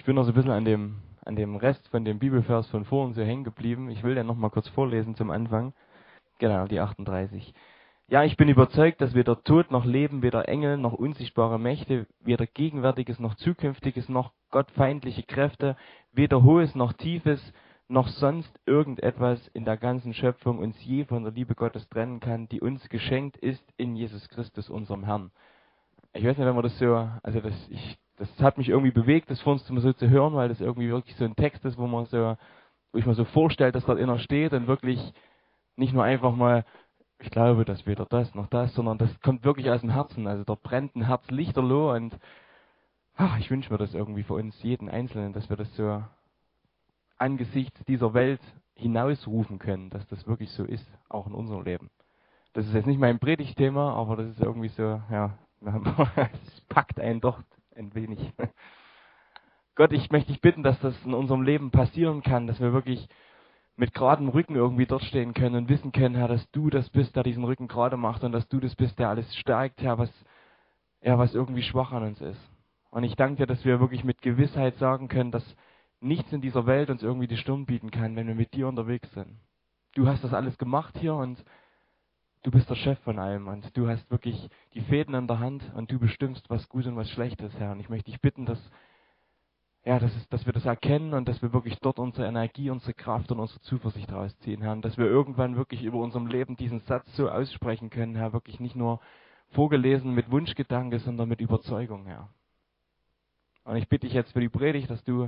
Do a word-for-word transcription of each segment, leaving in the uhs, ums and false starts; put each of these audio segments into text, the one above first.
Ich bin noch so ein bisschen an dem, an dem Rest von dem Bibelvers von vorhin so hängen geblieben. Ich will den noch mal kurz vorlesen zum Anfang. Genau, die achtunddreißig. Ja, ich bin überzeugt, dass weder Tod noch Leben, weder Engel noch unsichtbare Mächte, weder Gegenwärtiges noch Zukünftiges noch gottfeindliche Kräfte, weder Hohes noch Tiefes, noch sonst irgendetwas in der ganzen Schöpfung uns je von der Liebe Gottes trennen kann, die uns geschenkt ist in Jesus Christus, unserem Herrn. Ich weiß nicht, wenn man das so, also das, ich, das hat mich irgendwie bewegt, das von uns so zu hören, weil das irgendwie wirklich so ein Text ist, wo man so, wo ich mir so vorstellt, dass dort inner steht und wirklich nicht nur einfach mal, ich glaube, dass weder das noch das, sondern das kommt wirklich aus dem Herzen. Also da brennt ein Herz lichterloh und ach, ich wünsche mir das irgendwie für uns, jeden Einzelnen, dass wir das so angesichts dieser Welt hinausrufen können, dass das wirklich so ist, auch in unserem Leben. Das ist jetzt nicht mein Predigtthema, aber das ist irgendwie so, ja, es packt einen doch ein wenig. Gott, ich möchte dich bitten, dass das in unserem Leben passieren kann, dass wir wirklich mit geradem Rücken irgendwie dort stehen können und wissen können, Herr, dass du das bist, der diesen Rücken gerade macht und dass du das bist, der alles stärkt, Herr, was, ja, was irgendwie schwach an uns ist. Und ich danke dir, dass wir wirklich mit Gewissheit sagen können, dass nichts in dieser Welt uns irgendwie die Stirn bieten kann, wenn wir mit dir unterwegs sind. Du hast das alles gemacht hier und du bist der Chef von allem und du hast wirklich die Fäden in der Hand und du bestimmst, was gut und was schlecht ist, Herr. Und ich möchte dich bitten, dass Ja, das ist, dass wir das erkennen und dass wir wirklich dort unsere Energie, unsere Kraft und unsere Zuversicht rausziehen, Herr. Und dass wir irgendwann wirklich über unserem Leben diesen Satz so aussprechen können, Herr, wirklich nicht nur vorgelesen mit Wunschgedanke, sondern mit Überzeugung, Herr. Und ich bitte dich jetzt für die Predigt, dass du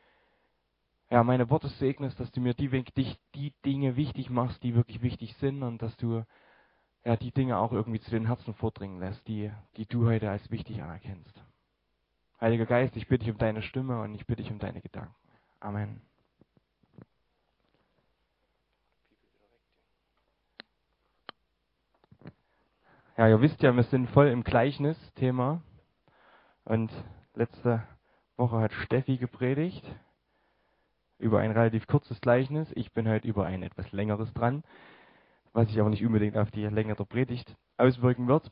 ja, meine Worte segnest, dass du mir die, die, die Dinge wichtig machst, die wirklich wichtig sind und dass du ja, die Dinge auch irgendwie zu den Herzen vordringen lässt, die, die du heute als wichtig anerkennst. Heiliger Geist, ich bitte dich um deine Stimme und ich bitte dich um deine Gedanken. Amen. Ja, ihr wisst ja, wir sind voll im Gleichnis-Thema. Und letzte Woche hat Steffi gepredigt über ein relativ kurzes Gleichnis. Ich bin heute über ein etwas längeres dran, was sich aber nicht unbedingt auf die Länge der Predigt auswirken wird.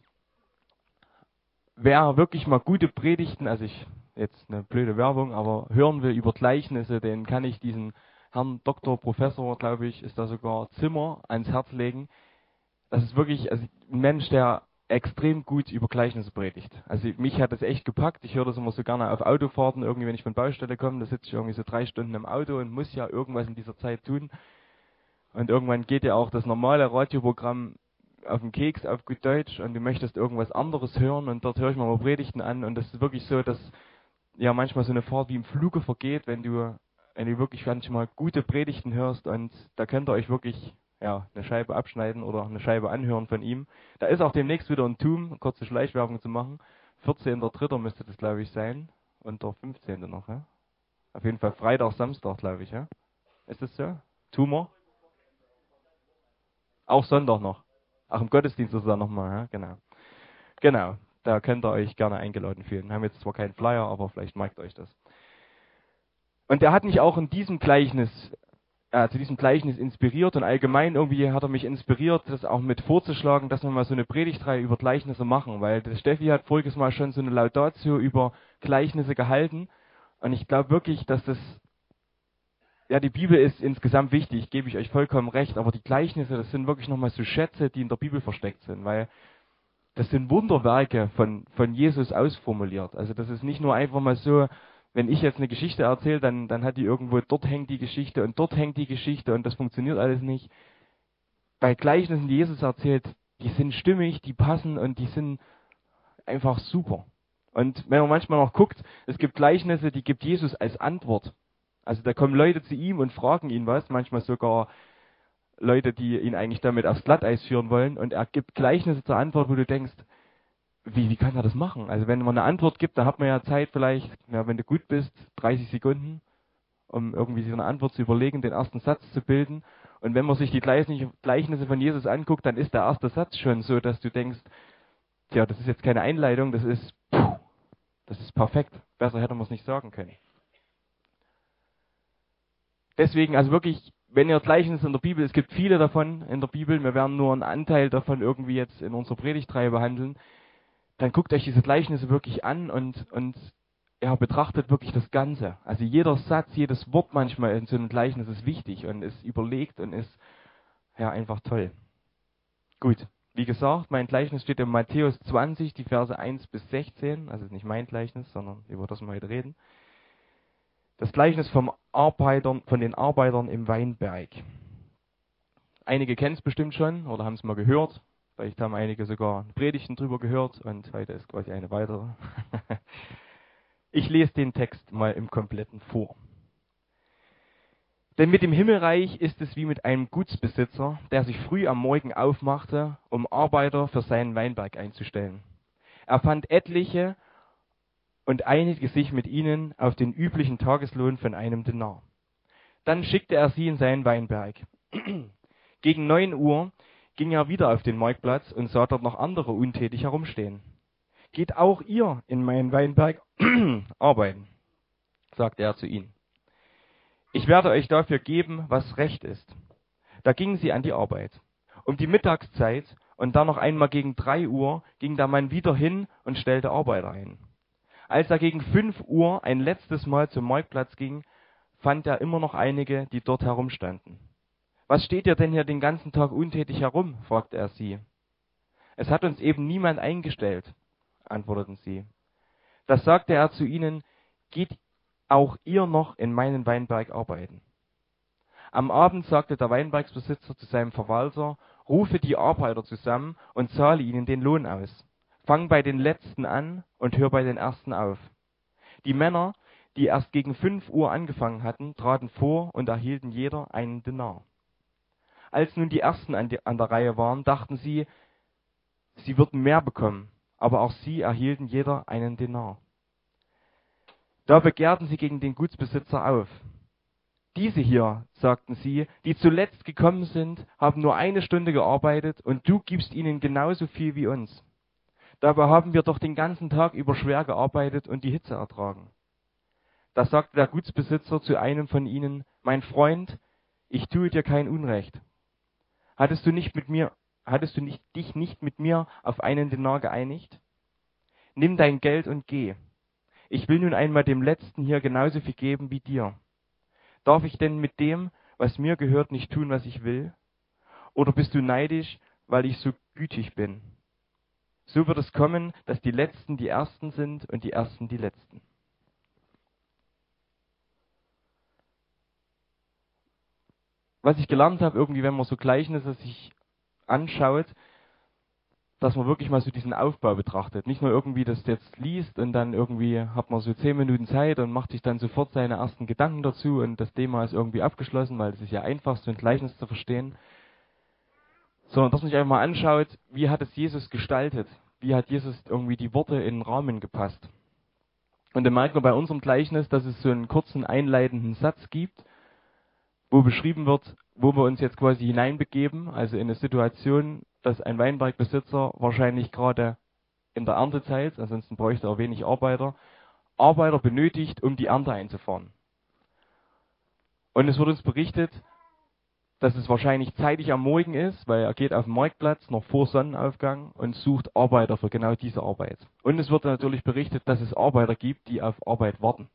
Wer wirklich mal gute Predigten, also ich, jetzt eine blöde Werbung, aber hören will über Gleichnisse, den kann ich diesen Herrn Doktor, Professor, glaube ich, ist da sogar Zimmer ans Herz legen. Das ist wirklich also ein Mensch, der extrem gut über Gleichnisse predigt. Also mich hat das echt gepackt. Ich höre das immer so gerne auf Autofahrten, irgendwie wenn ich von Baustelle komme, da sitze ich irgendwie so drei Stunden im Auto und muss ja irgendwas in dieser Zeit tun. Und irgendwann geht ja auch das normale Radioprogramm auf den Keks, auf gut Deutsch, und du möchtest irgendwas anderes hören und dort höre ich mir mal Predigten an und das ist wirklich so, dass ja manchmal so eine Fahrt wie im Fluge vergeht, wenn du, wenn du wirklich manchmal gute Predigten hörst und da könnt ihr euch wirklich ja, eine Scheibe abschneiden oder eine Scheibe anhören von ihm. Da ist auch demnächst wieder ein Tum, kurze Schleichwerbung zu machen. vierzehnter dritter müsste das, glaube ich, sein. Und der fünfzehnte noch, ja? Auf jeden Fall Freitag, Samstag, glaube ich, ja? Ist das so? Tumor? Auch Sonntag noch. Ach, im Gottesdienst ist es dann nochmal, ja? Genau. Genau. Da könnt ihr euch gerne eingeladen fühlen. Wir haben jetzt zwar keinen Flyer, aber vielleicht merkt euch das. Und er hat mich auch in diesem Gleichnis Äh, zu diesem Gleichnis inspiriert und allgemein irgendwie hat er mich inspiriert, das auch mit vorzuschlagen, dass wir mal so eine Predigtreihe über Gleichnisse machen, weil der Steffi hat voriges Mal schon so eine Laudatio über Gleichnisse gehalten und ich glaube wirklich, dass das, ja, die Bibel ist insgesamt wichtig, gebe ich euch vollkommen recht, aber die Gleichnisse, das sind wirklich nochmal so Schätze, die in der Bibel versteckt sind, weil das sind Wunderwerke von, von Jesus ausformuliert. Also das ist nicht nur einfach mal so, wenn ich jetzt eine Geschichte erzähle, dann, dann hat die irgendwo, dort hängt die Geschichte und dort hängt die Geschichte und das funktioniert alles nicht. Bei Gleichnissen, die Jesus erzählt, die sind stimmig, die passen und die sind einfach super. Und wenn man manchmal noch guckt, es gibt Gleichnisse, die gibt Jesus als Antwort. Also da kommen Leute zu ihm und fragen ihn was, manchmal sogar Leute, die ihn eigentlich damit aufs Glatteis führen wollen und er gibt Gleichnisse zur Antwort, wo du denkst, Wie, wie kann er das machen? Also wenn man eine Antwort gibt, dann hat man ja Zeit vielleicht, ja, wenn du gut bist, dreißig Sekunden, um irgendwie sich eine Antwort zu überlegen, den ersten Satz zu bilden. Und wenn man sich die Gleichnisse von Jesus anguckt, dann ist der erste Satz schon so, dass du denkst, tja, das ist jetzt keine Einleitung, das ist, puh, das ist perfekt. Besser hätte man es nicht sagen können. Deswegen, also wirklich, wenn ihr Gleichnisse in der Bibel, es gibt viele davon in der Bibel, wir werden nur einen Anteil davon irgendwie jetzt in unserer Predigtreihe behandeln, dann guckt euch diese Gleichnisse wirklich an und, und er betrachtet wirklich das Ganze. Also jeder Satz, jedes Wort manchmal in so einem Gleichnis ist wichtig und ist überlegt und ist ja einfach toll. Gut, wie gesagt, mein Gleichnis steht in Matthäus zwanzig, die Verse eins bis sechzehn. Also ist nicht mein Gleichnis, sondern über das wir heute reden. Das Gleichnis vom Arbeitern, von den Arbeitern im Weinberg. Einige kennen es bestimmt schon oder haben es mal gehört. Vielleicht haben einige sogar Predigten drüber gehört und heute ist quasi eine weitere. Ich lese den Text mal im Kompletten vor. Denn mit dem Himmelreich ist es wie mit einem Gutsbesitzer, der sich früh am Morgen aufmachte, um Arbeiter für seinen Weinberg einzustellen. Er fand etliche und einigte sich mit ihnen auf den üblichen Tageslohn von einem Denar. Dann schickte er sie in seinen Weinberg. Gegen neun Uhr ging er wieder auf den Marktplatz und sah dort noch andere untätig herumstehen. Geht auch ihr in meinen Weinberg arbeiten, sagte er zu ihnen. Ich werde euch dafür geben, was recht ist. Da gingen sie an die Arbeit. Um die Mittagszeit und dann noch einmal gegen drei Uhr ging der Mann wieder hin und stellte Arbeiter ein. Als er gegen fünf Uhr ein letztes Mal zum Marktplatz ging, fand er immer noch einige, die dort herumstanden. Was steht ihr denn hier den ganzen Tag untätig herum? Fragte er sie. Es hat uns eben niemand eingestellt, antworteten sie. Das sagte er zu ihnen, geht auch ihr noch in meinen Weinberg arbeiten. Am Abend sagte der Weinbergsbesitzer zu seinem Verwalter, rufe die Arbeiter zusammen und zahle ihnen den Lohn aus. Fang bei den Letzten an und hör bei den Ersten auf. Die Männer, die erst gegen fünf Uhr angefangen hatten, traten vor und erhielten jeder einen Denar. Als nun die Ersten an, die, an der Reihe waren, dachten sie, sie würden mehr bekommen, aber auch sie erhielten jeder einen Denar. Da begehrten sie gegen den Gutsbesitzer auf. Diese hier, sagten sie, die zuletzt gekommen sind, haben nur eine Stunde gearbeitet und du gibst ihnen genauso viel wie uns. Dabei haben wir doch den ganzen Tag über schwer gearbeitet und die Hitze ertragen. Da sagte der Gutsbesitzer zu einem von ihnen, mein Freund, ich tue dir kein Unrecht. Hattest du nicht mit mir, hattest du nicht, dich nicht mit mir auf einen Denar geeinigt? Nimm dein Geld und geh. Ich will nun einmal dem Letzten hier genauso viel geben wie dir. Darf ich denn mit dem, was mir gehört, nicht tun, was ich will? Oder bist du neidisch, weil ich so gütig bin? So wird es kommen, dass die Letzten die Ersten sind und die Ersten die Letzten. Was ich gelernt habe, irgendwie, wenn man so Gleichnisse sich anschaut, dass man wirklich mal so diesen Aufbau betrachtet. Nicht nur irgendwie das jetzt liest und dann irgendwie hat man so zehn Minuten Zeit und macht sich dann sofort seine ersten Gedanken dazu und das Thema ist irgendwie abgeschlossen, weil es ist ja einfach, so ein Gleichnis zu verstehen. Sondern dass man sich einfach mal anschaut, wie hat es Jesus gestaltet? Wie hat Jesus irgendwie die Worte in den Rahmen gepasst? Und dann merkt man bei unserem Gleichnis, dass es so einen kurzen einleitenden Satz gibt, wo beschrieben wird, wo wir uns jetzt quasi hineinbegeben, also in eine Situation, dass ein Weinbergbesitzer wahrscheinlich gerade in der Erntezeit, ansonsten bräuchte er wenig Arbeiter, Arbeiter benötigt, um die Ernte einzufahren. Und es wird uns berichtet, dass es wahrscheinlich zeitig am Morgen ist, weil er geht auf den Marktplatz noch vor Sonnenaufgang und sucht Arbeiter für genau diese Arbeit. Und es wird natürlich berichtet, dass es Arbeiter gibt, die auf Arbeit warten.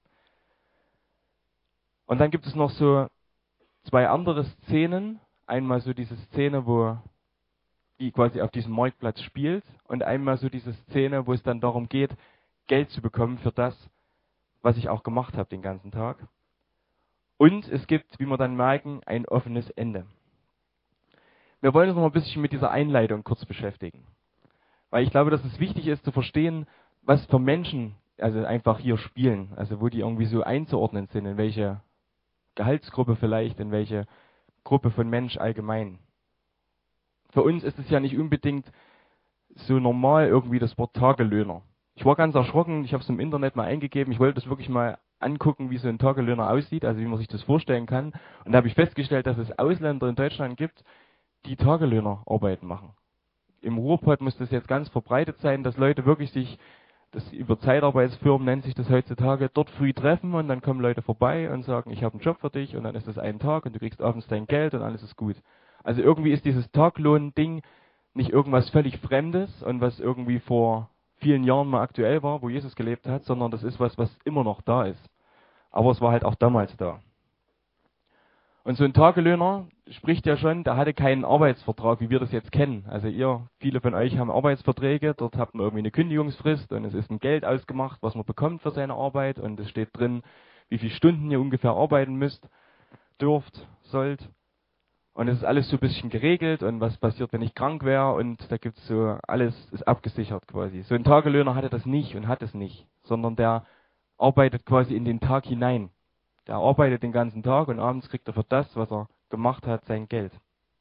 Und dann gibt es noch so zwei andere Szenen. Einmal so diese Szene, wo die quasi auf diesem Marktplatz spielt und einmal so diese Szene, wo es dann darum geht, Geld zu bekommen für das, was ich auch gemacht habe den ganzen Tag. Und es gibt, wie wir dann merken, ein offenes Ende. Wir wollen uns noch ein bisschen mit dieser Einleitung kurz beschäftigen. Weil ich glaube, dass es wichtig ist zu verstehen, was für Menschen also einfach hier spielen. Also wo die irgendwie so einzuordnen sind, in welche Gehaltsgruppe vielleicht, in welche Gruppe von Mensch allgemein. Für uns ist es ja nicht unbedingt so normal irgendwie das Wort Tagelöhner. Ich war ganz erschrocken, ich habe es im Internet mal eingegeben, ich wollte das wirklich mal angucken, wie so ein Tagelöhner aussieht, also wie man sich das vorstellen kann. Und da habe ich festgestellt, dass es Ausländer in Deutschland gibt, die Tagelöhnerarbeiten machen. Im Ruhrpott muss das jetzt ganz verbreitet sein, dass Leute wirklich sich, das über Zeitarbeitsfirmen nennt sich das heutzutage, dort früh treffen und dann kommen Leute vorbei und sagen, ich habe einen Job für dich und dann ist das ein Tag und du kriegst abends dein Geld und alles ist gut. Also irgendwie ist dieses Taglohn-Ding nicht irgendwas völlig Fremdes und was irgendwie vor vielen Jahren mal aktuell war, wo Jesus gelebt hat, sondern das ist was, was immer noch da ist. Aber es war halt auch damals da. Und so ein Tagelöhner spricht ja schon, der hatte keinen Arbeitsvertrag, wie wir das jetzt kennen. Also ihr, viele von euch haben Arbeitsverträge, dort habt man irgendwie eine Kündigungsfrist und es ist ein Geld ausgemacht, was man bekommt für seine Arbeit und es steht drin, wie viele Stunden ihr ungefähr arbeiten müsst, dürft, sollt. Und es ist alles so ein bisschen geregelt und was passiert, wenn ich krank wäre und da gibt's so, alles ist abgesichert quasi. So ein Tagelöhner hatte das nicht und hat es nicht, sondern der arbeitet quasi in den Tag hinein. Der arbeitet den ganzen Tag und abends kriegt er für das, was er gemacht hat, sein Geld.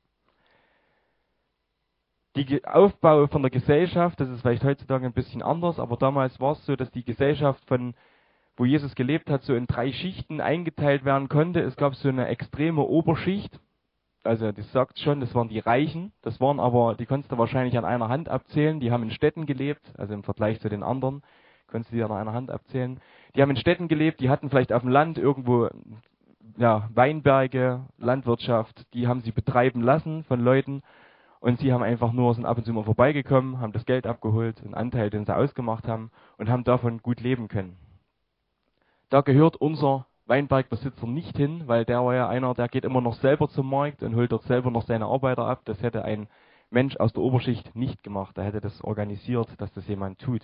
Die Aufbau von der Gesellschaft, das ist vielleicht heutzutage ein bisschen anders, aber damals war es so, dass die Gesellschaft von, wo Jesus gelebt hat, so in drei Schichten eingeteilt werden konnte. Es gab so eine extreme Oberschicht, also das sagt schon, das waren die Reichen, das waren aber, die konntest du wahrscheinlich an einer Hand abzählen, die haben in Städten gelebt, also im Vergleich zu den anderen, konntest du die an einer Hand abzählen. Die haben in Städten gelebt, die hatten vielleicht auf dem Land irgendwo ja, Weinberge, Landwirtschaft, die haben sie betreiben lassen von Leuten und sie haben einfach nur, sind ab und zu mal vorbeigekommen, haben das Geld abgeholt, einen Anteil, den sie ausgemacht haben und haben davon gut leben können. Da gehört unser Weinbergbesitzer nicht hin, weil der war ja einer, der geht immer noch selber zum Markt und holt dort selber noch seine Arbeiter ab. Das hätte ein Mensch aus der Oberschicht nicht gemacht. Er hätte das organisiert, dass das jemand tut.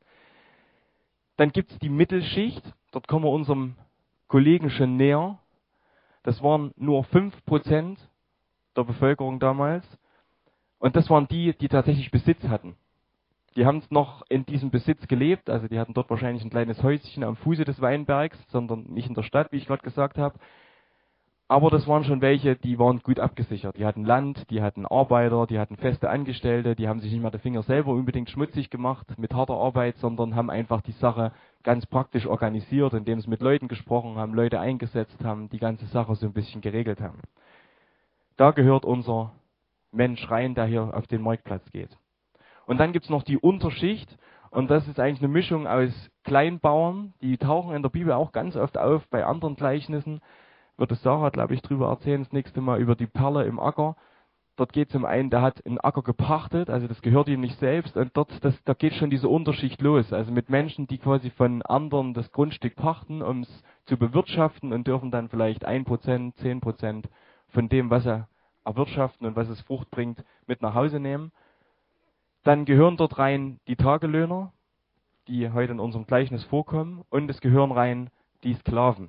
Dann gibt es die Mittelschicht, dort kommen wir unserem Kollegen schon näher. Das waren nur fünf Prozent der Bevölkerung damals. Und das waren die, die tatsächlich Besitz hatten. Die haben noch in diesem Besitz gelebt, also die hatten dort wahrscheinlich ein kleines Häuschen am Fuße des Weinbergs, sondern nicht in der Stadt, wie ich gerade gesagt habe. Aber das waren schon welche, die waren gut abgesichert. Die hatten Land, die hatten Arbeiter, die hatten feste Angestellte, die haben sich nicht mal die Finger selber unbedingt schmutzig gemacht mit harter Arbeit, sondern haben einfach die Sache ganz praktisch organisiert, indem sie mit Leuten gesprochen haben, Leute eingesetzt haben, die ganze Sache so ein bisschen geregelt haben. Da gehört unser Mensch rein, der hier auf den Marktplatz geht. Und dann gibt's noch die Unterschicht und das ist eigentlich eine Mischung aus Kleinbauern, die tauchen in der Bibel auch ganz oft auf, bei anderen Gleichnissen. Wird es Sarah, glaube ich, drüber erzählen, das nächste Mal über die Perle im Acker. Dort geht es um einen, der hat einen Acker gepachtet, also das gehört ihm nicht selbst. Und dort, das, da geht schon diese Unterschicht los. Also mit Menschen, die quasi von anderen das Grundstück pachten, um es zu bewirtschaften und dürfen dann vielleicht ein Prozent, zehn Prozent von dem, was sie erwirtschaften und was es Frucht bringt, mit nach Hause nehmen. Dann gehören dort rein die Tagelöhner, die heute in unserem Gleichnis vorkommen. Und es gehören rein die Sklaven.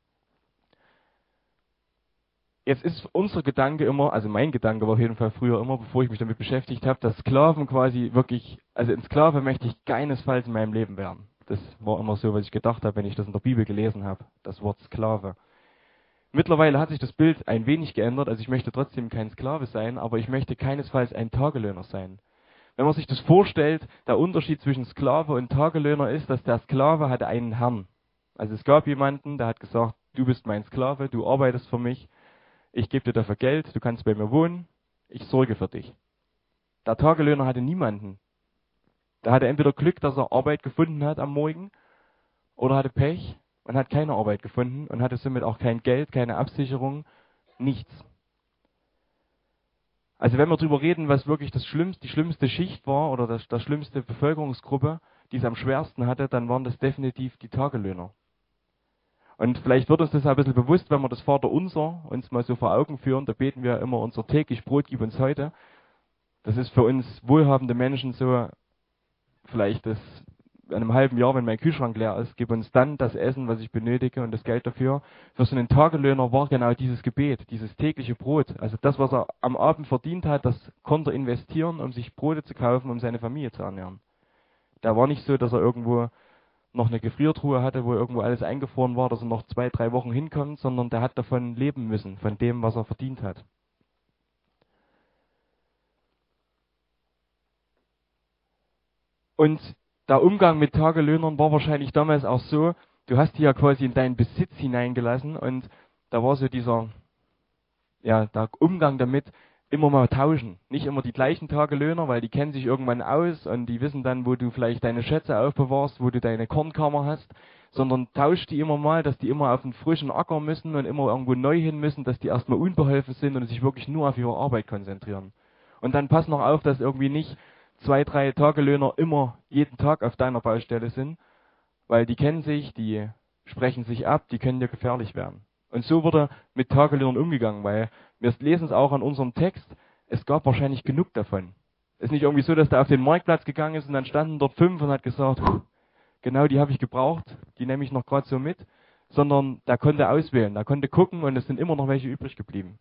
Jetzt ist unser Gedanke immer, also mein Gedanke war auf jeden Fall früher immer, bevor ich mich damit beschäftigt habe, dass Sklaven quasi wirklich, also ein Sklave möchte ich keinesfalls in meinem Leben werden. Das war immer so, was ich gedacht habe, wenn ich das in der Bibel gelesen habe, das Wort Sklave. Mittlerweile hat sich das Bild ein wenig geändert, also ich möchte trotzdem kein Sklave sein, aber ich möchte keinesfalls ein Tagelöhner sein. Wenn man sich das vorstellt, der Unterschied zwischen Sklave und Tagelöhner ist, dass der Sklave hatte einen Herrn. Also es gab jemanden, der hat gesagt, du bist mein Sklave, du arbeitest für mich. Ich gebe dir dafür Geld, du kannst bei mir wohnen, ich sorge für dich. Der Tagelöhner hatte niemanden. Der hatte entweder Glück, dass er Arbeit gefunden hat am Morgen, oder hatte Pech und hat keine Arbeit gefunden und hatte somit auch kein Geld, keine Absicherung, nichts. Also wenn wir darüber reden, was wirklich das schlimmste, die schlimmste Schicht war oder das, das schlimmste Bevölkerungsgruppe, die es am schwersten hatte, dann waren das definitiv die Tagelöhner. Und vielleicht wird uns das ein bisschen bewusst, wenn wir das Vaterunser uns mal so vor Augen führen. Da beten wir immer unser täglich Brot, gib uns heute. Das ist für uns wohlhabende Menschen so, vielleicht das in einem halben Jahr, wenn mein Kühlschrank leer ist, gib uns dann das Essen, was ich benötige und das Geld dafür. Für so einen Tagelöhner war genau dieses Gebet, dieses tägliche Brot. Also das, was er am Abend verdient hat, das konnte er investieren, um sich Brote zu kaufen, um seine Familie zu ernähren. Da war nicht so, dass er irgendwo noch eine Gefriertruhe hatte, wo irgendwo alles eingefroren war, dass er noch zwei, drei Wochen hinkommt, sondern der hat davon leben müssen, von dem, was er verdient hat. Und der Umgang mit Tagelöhnern war wahrscheinlich damals auch so, du hast die ja quasi in deinen Besitz hineingelassen und da war so dieser, ja, der Umgang damit, immer mal tauschen. Nicht immer die gleichen Tagelöhner, weil die kennen sich irgendwann aus und die wissen dann, wo du vielleicht deine Schätze aufbewahrst, wo du deine Kornkammer hast, sondern tausch die immer mal, dass die immer auf einen frischen Acker müssen und immer irgendwo neu hin müssen, dass die erstmal unbeholfen sind und sich wirklich nur auf ihre Arbeit konzentrieren. Und dann pass noch auf, dass irgendwie nicht zwei, drei Tagelöhner immer jeden Tag auf deiner Baustelle sind, weil die kennen sich, die sprechen sich ab, die können dir gefährlich werden. Und so wurde mit Tagelöhnern umgegangen, weil wir lesen es auch an unserem Text, es gab wahrscheinlich genug davon. Es ist nicht irgendwie so, dass der auf den Marktplatz gegangen ist und dann standen dort fünf und hat gesagt, genau die habe ich gebraucht, die nehme ich noch gerade so mit, sondern der konnte auswählen, der konnte gucken und es sind immer noch welche übrig geblieben.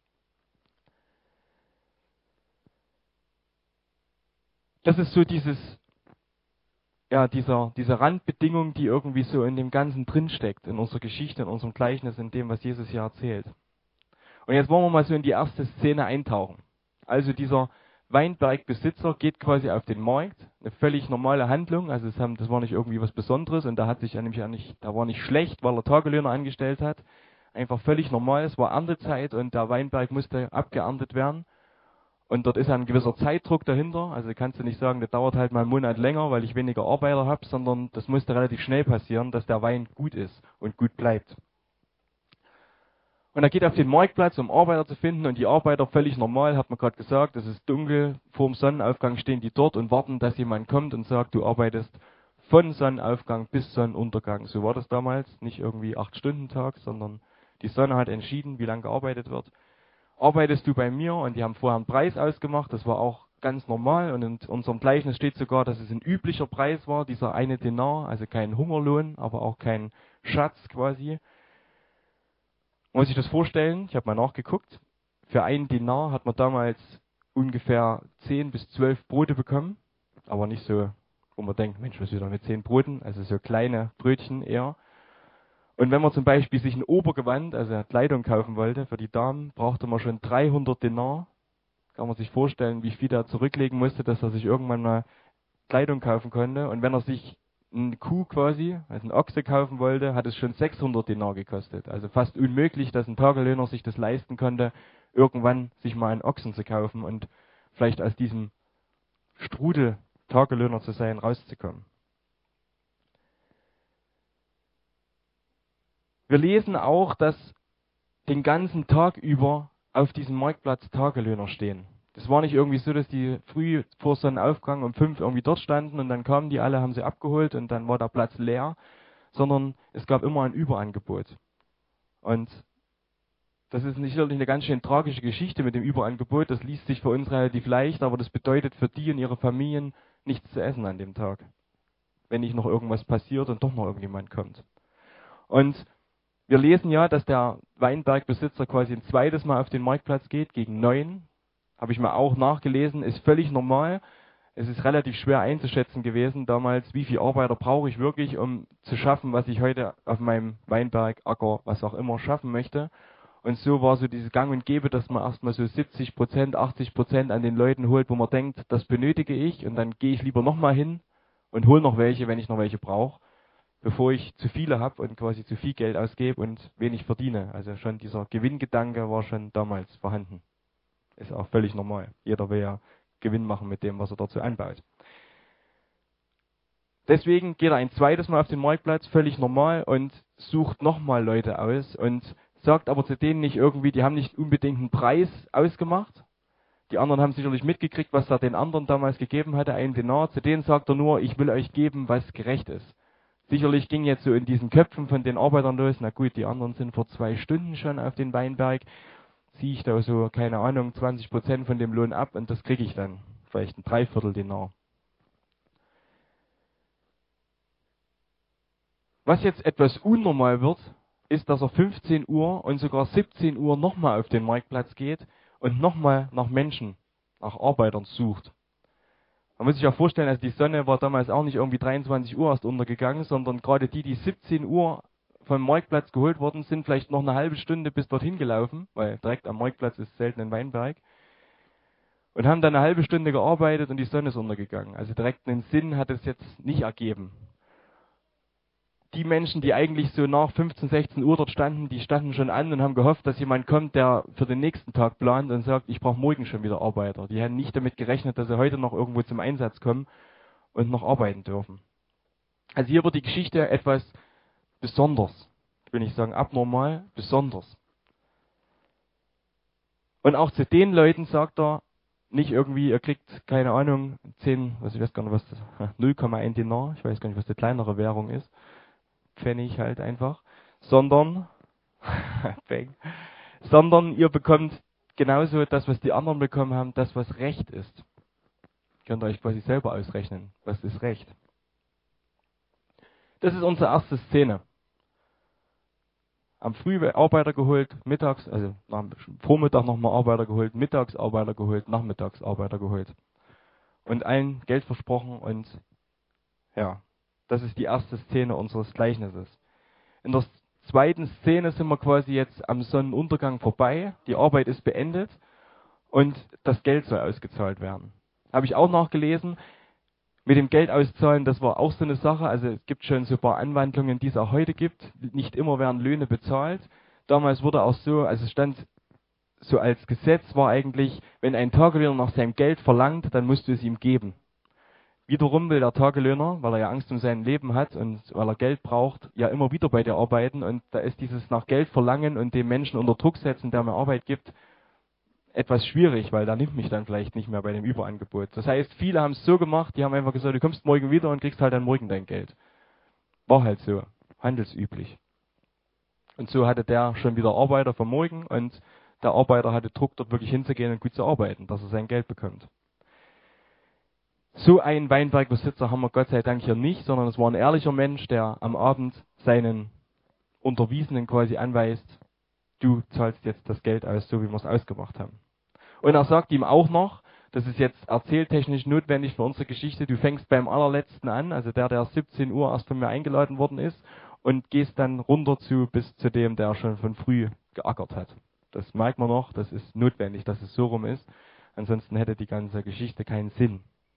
Das ist so dieses, ja, dieser, diese Randbedingung, die irgendwie so in dem Ganzen drinsteckt, in unserer Geschichte, in unserem Gleichnis, in dem, was Jesus hier erzählt. Und jetzt wollen wir mal so in die erste Szene eintauchen. Also dieser Weinbergbesitzer geht quasi auf den Markt, eine völlig normale Handlung, also das, haben, das war nicht irgendwie was Besonderes und da hat sich ja nämlich auch nicht, da war nicht schlecht, weil er Tagelöhner angestellt hat, einfach völlig normal, es war Erntezeit und der Weinberg musste abgeerntet werden und dort ist ein gewisser Zeitdruck dahinter, also kannst du nicht sagen, das dauert halt mal einen Monat länger, weil ich weniger Arbeiter habe, sondern das musste relativ schnell passieren, dass der Wein gut ist und gut bleibt. Und er geht auf den Marktplatz, um Arbeiter zu finden und die Arbeiter völlig normal, hat man gerade gesagt, es ist dunkel, vor dem Sonnenaufgang stehen die dort und warten, dass jemand kommt und sagt, du arbeitest von Sonnenaufgang bis Sonnenuntergang. So war das damals, nicht irgendwie acht Stunden Tag, sondern die Sonne hat entschieden, wie lange gearbeitet wird. Arbeitest du bei mir? Und die haben vorher einen Preis ausgemacht, das war auch ganz normal und in unserem Gleichnis steht sogar, dass es ein üblicher Preis war, dieser eine Denar, also kein Hungerlohn, aber auch kein Schatz quasi. Man muss sich das vorstellen, ich habe mal nachgeguckt, für einen Dinar hat man damals ungefähr zehn bis zwölf Brote bekommen, aber nicht so, wo man denkt, Mensch, was ist da mit zehn Broten, also so kleine Brötchen eher. Und wenn man zum Beispiel sich ein Obergewand, also Kleidung kaufen wollte für die Damen, brauchte man schon dreihundert Dinar. Kann man sich vorstellen, wie viel er zurücklegen musste, dass er sich irgendwann mal Kleidung kaufen konnte. Und wenn er sich eine Kuh quasi, also einen Ochse kaufen wollte, hat es schon sechshundert Dinar gekostet. Also fast unmöglich, dass ein Tagelöhner sich das leisten konnte, irgendwann sich mal einen Ochsen zu kaufen und vielleicht aus diesem Strudel Tagelöhner zu sein, rauszukommen. Wir lesen auch, dass den ganzen Tag über auf diesem Marktplatz Tagelöhner stehen. Das war nicht irgendwie so, dass die früh vor Sonnenaufgang um fünf irgendwie dort standen und dann kamen die alle, haben sie abgeholt und dann war der Platz leer, sondern es gab immer ein Überangebot. Und das ist sicherlich eine ganz schön tragische Geschichte mit dem Überangebot. Das liest sich für uns relativ leicht, aber das bedeutet für die und ihre Familien nichts zu essen an dem Tag. Wenn nicht noch irgendwas passiert und doch noch irgendjemand kommt. Und wir lesen ja, dass der Weinbergbesitzer quasi ein zweites Mal auf den Marktplatz geht, gegen neun. Habe ich mal auch nachgelesen, ist völlig normal. Es ist relativ schwer einzuschätzen gewesen damals, wie viele Arbeiter brauche ich wirklich, um zu schaffen, was ich heute auf meinem Weinberg, Acker, was auch immer schaffen möchte. Und so war so dieses Gang und Gäbe, dass man erstmal so siebzig Prozent, achtzig Prozent an den Leuten holt, wo man denkt, das benötige ich und dann gehe ich lieber nochmal hin und hole noch welche, wenn ich noch welche brauche, bevor ich zu viele habe und quasi zu viel Geld ausgebe und wenig verdiene. Also schon dieser Gewinngedanke war schon damals vorhanden. Ist auch völlig normal. Jeder will ja Gewinn machen mit dem, was er dazu anbaut. Deswegen geht er ein zweites Mal auf den Marktplatz, völlig normal, und sucht nochmal Leute aus und sagt aber zu denen nicht irgendwie, die haben nicht unbedingt einen Preis ausgemacht. Die anderen haben sicherlich mitgekriegt, was er den anderen damals gegeben hatte, einen Denar. Zu denen sagt er nur, ich will euch geben, was gerecht ist. Sicherlich ging jetzt so in diesen Köpfen von den Arbeitern los, na gut, die anderen sind vor zwei Stunden schon auf den Weinberg, ziehe ich da so, keine Ahnung, zwanzig Prozent von dem Lohn ab und das kriege ich dann, vielleicht ein Dreiviertel Denar. Was jetzt etwas unnormal wird, ist, dass er fünfzehn Uhr und sogar siebzehn Uhr nochmal auf den Marktplatz geht und nochmal nach Menschen, nach Arbeitern sucht. Man muss sich ja vorstellen, also die Sonne war damals auch nicht irgendwie dreiundzwanzig Uhr erst untergegangen, sondern gerade die, die siebzehn Uhr vom Marktplatz geholt worden sind, vielleicht noch eine halbe Stunde bis dorthin gelaufen, weil direkt am Marktplatz ist selten ein Weinberg, und haben dann eine halbe Stunde gearbeitet und die Sonne ist untergegangen. Also direkt einen Sinn hat es jetzt nicht ergeben. Die Menschen, die eigentlich so nach fünfzehn, sechzehn Uhr dort standen, die standen schon an und haben gehofft, dass jemand kommt, der für den nächsten Tag plant und sagt, ich brauche morgen schon wieder Arbeiter. Die haben nicht damit gerechnet, dass sie heute noch irgendwo zum Einsatz kommen und noch arbeiten dürfen. Also hier wird die Geschichte etwas besonders. Ich will nicht sagen abnormal, besonders. Und auch zu den Leuten sagt er, nicht irgendwie, ihr kriegt, keine Ahnung, zehn, was ich weiß gar nicht, was das, null Komma eins Dinar, ich weiß gar nicht, was die kleinere Währung ist, Pfennig halt einfach, sondern, bang, sondern ihr bekommt genauso das, was die anderen bekommen haben, das, was Recht ist. Könnt ihr euch quasi selber ausrechnen, was ist Recht. Das ist unsere erste Szene. Am Früh Arbeiter geholt, mittags, also nach dem Vormittag nochmal Arbeiter geholt, mittags Arbeiter geholt, nachmittags Arbeiter geholt. Und allen Geld versprochen und ja, das ist die erste Szene unseres Gleichnisses. In der zweiten Szene sind wir quasi jetzt am Sonnenuntergang vorbei, die Arbeit ist beendet und das Geld soll ausgezahlt werden. Habe ich auch nachgelesen. Mit dem Geld auszahlen, das war auch so eine Sache. Also es gibt schon so ein paar Anwandlungen, die es auch heute gibt. Nicht immer werden Löhne bezahlt. Damals wurde auch so, also es stand so als Gesetz war eigentlich, wenn ein Tagelöhner nach seinem Geld verlangt, dann musst du es ihm geben. Wiederum will der Tagelöhner, weil er ja Angst um sein Leben hat und weil er Geld braucht, ja immer wieder bei dir arbeiten. Und da ist dieses nach Geld verlangen und dem Menschen unter Druck setzen, der mir Arbeit gibt, etwas schwierig, weil da nimmt mich dann vielleicht nicht mehr bei dem Überangebot. Das heißt, viele haben es so gemacht, die haben einfach gesagt, du kommst morgen wieder und kriegst halt dann morgen dein Geld. War halt so, handelsüblich. Und so hatte der schon wieder Arbeiter vom Morgen und der Arbeiter hatte Druck, dort wirklich hinzugehen und gut zu arbeiten, dass er sein Geld bekommt. So einen Weinbergbesitzer haben wir Gott sei Dank hier nicht, sondern es war ein ehrlicher Mensch, der am Abend seinen Unterwiesenen quasi anweist, du zahlst jetzt das Geld aus, so wie wir es ausgemacht haben. Und er sagt ihm auch noch, das ist jetzt erzähltechnisch notwendig für unsere Geschichte, du fängst beim allerletzten an, also der, der siebzehn Uhr erst von mir eingeladen worden ist, und gehst dann runter zu bis zu dem, der schon von früh geackert hat. Das merkt man noch, das ist notwendig, dass es so rum ist. Ansonsten hätte die ganze Geschichte keinen Sinn.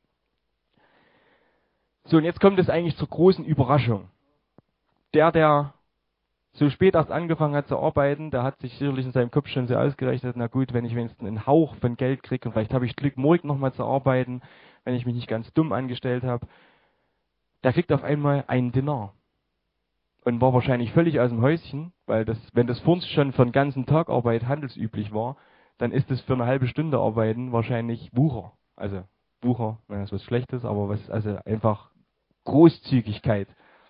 So, und jetzt kommt es eigentlich zur großen Überraschung. Der, der so spät erst angefangen hat zu arbeiten, der hat sich sicherlich in seinem Kopf schon so ausgerechnet, na gut, wenn ich wenigstens einen Hauch von Geld kriege und vielleicht habe ich Glück, morgen nochmal zu arbeiten, wenn ich mich nicht ganz dumm angestellt habe, der kriegt auf einmal einen Dinar. Und war wahrscheinlich völlig aus dem Häuschen, weil das, wenn das vorhin schon für einen ganzen Tag Arbeit handelsüblich war, dann ist es für eine halbe Stunde Arbeiten wahrscheinlich Wucher. Also Wucher, wenn das was Schlechtes, aber was, also einfach Großzügigkeit.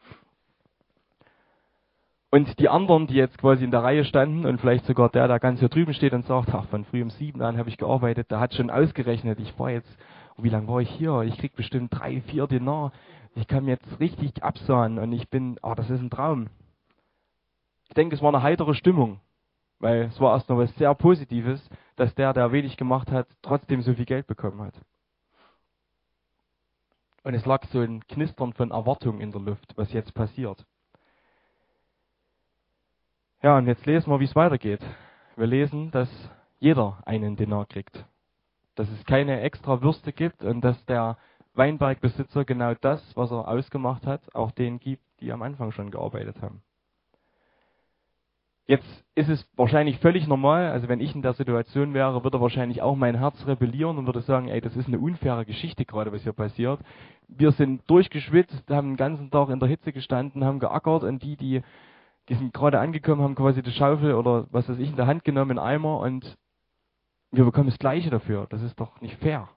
Und die anderen, die jetzt quasi in der Reihe standen und vielleicht sogar der, der ganz hier drüben steht und sagt, ach, von früh um sieben an habe ich gearbeitet, der hat schon ausgerechnet, ich war jetzt, wie lange war ich hier? Ich krieg bestimmt drei, vier Dinar. Ich kann mir jetzt richtig absahen und ich bin, ah, das ist ein Traum. Ich denke, es war eine heitere Stimmung, weil es war erst noch was sehr Positives, dass der, der wenig gemacht hat, trotzdem so viel Geld bekommen hat. Und es lag so ein Knistern von Erwartung in der Luft, was jetzt passiert. Ja, und jetzt lesen wir, wie es weitergeht. Wir lesen, dass jeder einen Dinar kriegt. Dass es keine extra Würste gibt und dass der Weinbergbesitzer genau das, was er ausgemacht hat, auch denen gibt, die am Anfang schon gearbeitet haben. Jetzt ist es wahrscheinlich völlig normal, also wenn ich in der Situation wäre, würde wahrscheinlich auch mein Herz rebellieren und würde sagen, ey, das ist eine unfaire Geschichte gerade, was hier passiert. Wir sind durchgeschwitzt, haben den ganzen Tag in der Hitze gestanden, haben geackert und die, die Die sind gerade angekommen, haben quasi die Schaufel oder was weiß ich in der Hand genommen, einen Eimer und wir bekommen das Gleiche dafür. Das ist doch nicht fair.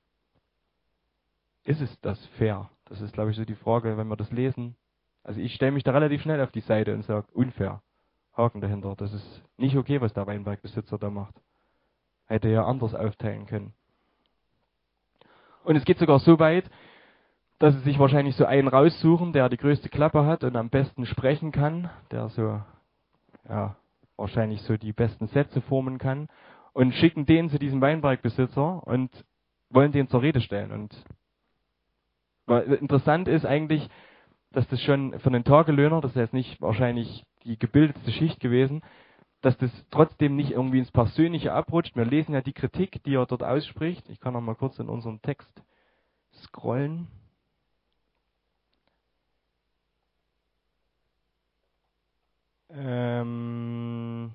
Ist es das fair? Das ist, glaube ich, so die Frage, wenn wir das lesen. Also ich stelle mich da relativ schnell auf die Seite und sage, unfair. Haken dahinter. Das ist nicht okay, was der Weinbergbesitzer da macht. Hätte ja anders aufteilen können. Und es geht sogar so weit, dass sie sich wahrscheinlich so einen raussuchen, der die größte Klappe hat und am besten sprechen kann, der so, ja, wahrscheinlich so die besten Sätze formen kann und schicken den zu diesem Weinbergbesitzer und wollen den zur Rede stellen. Und interessant ist eigentlich, dass das schon für einen Tagelöhner, das ist jetzt nicht wahrscheinlich die gebildetste Schicht gewesen, dass das trotzdem nicht irgendwie ins Persönliche abrutscht. Wir lesen ja die Kritik, die er dort ausspricht. Ich kann noch mal kurz in unserem Text scrollen. Ähm,